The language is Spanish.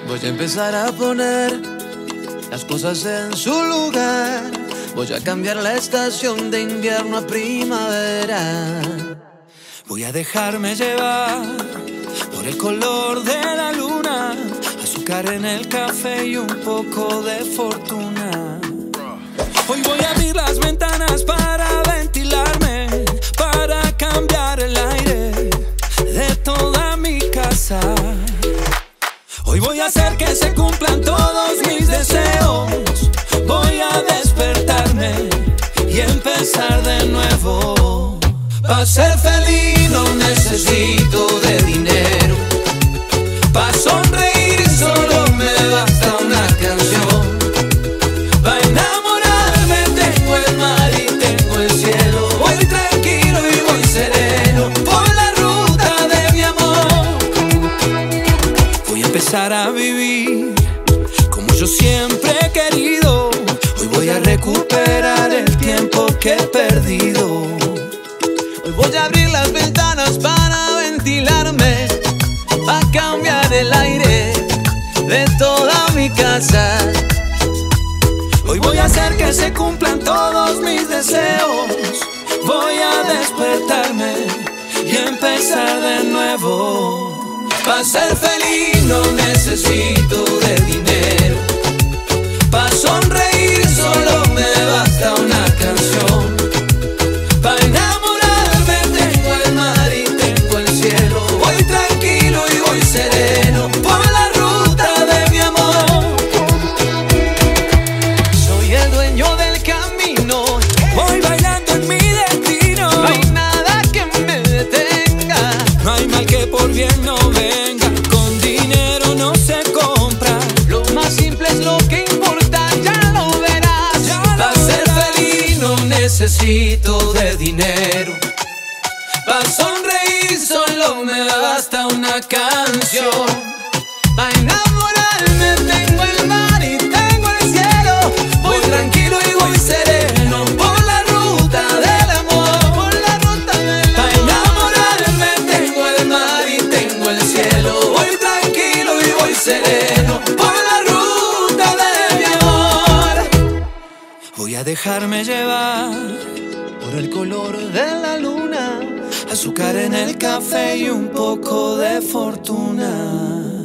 Voy a empezar a poner las cosas en su lugar. Voy a cambiar la estación de invierno a primavera. Voy a dejarme llevar por el color de la luna, azúcar en el café y un poco de fortuna. Hoy voy a abrir las ventanas para ventilarme, para cambiar el aire de toda mi casa. Hoy voy a hacer que se cumplan todos mis deseos. Voy a despertarme y empezar de nuevo. Para ser feliz no necesito de dinero. Para sonreír solo me basta una canción. Para enamorarme tengo el mar y tengo el cielo. Voy tranquilo y voy sereno por la ruta de mi amor. Voy a empezar a vivir como yo siempre he querido. Hoy voy a recuperar el tiempo que he perdido. Hoy voy a abrir las ventanas para ventilarme, para cambiar el aire de toda mi casa. Hoy voy a hacer que se cumplan todos mis deseos. Voy a despertarme y empezar de nuevo. Para ser feliz no necesito de dinero. Para sonreír solo me basta una canción. Para enamorarme tengo el mar y tengo el cielo. Voy tranquilo y voy sereno por la ruta de mi amor. Soy el dueño del camino, voy bailando en mi destino. No hay nada que me detenga, no hay mal que por bien no venga. Con dinero no se compra, lo más simple es lo que importa, ya lo verás. Para ser feliz no necesito de dinero. Para sonreír solo me basta una canción. Para enamorarme tengo el mar y tengo el cielo. Voy tranquilo y voy sereno por la ruta del amor. Por la ruta del amor. Para enamorarme tengo el mar y tengo el cielo. Voy tranquilo y voy sereno por la ruta de mi amor. Voy a dejarme llevar por el color de la luna, azúcar en el café y un poco de fortuna.